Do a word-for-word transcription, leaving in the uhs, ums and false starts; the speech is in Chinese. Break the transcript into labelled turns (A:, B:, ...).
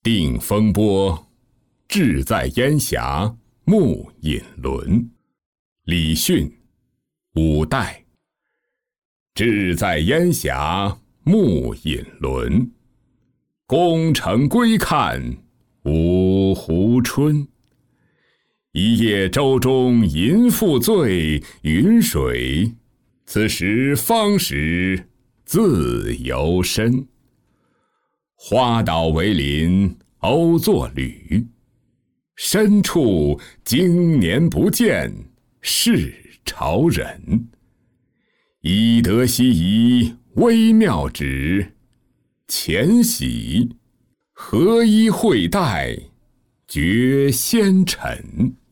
A: 定风波，志在烟霞暮隐沦。李训，五代。志在烟霞暮隐沦，功成归看五湖春。一叶舟中银复醉，云水此时方识自由身。花岛为邻鸥作侣，深处经年不见是朝人。以德西夷微妙旨，前喜合一会代绝先尘。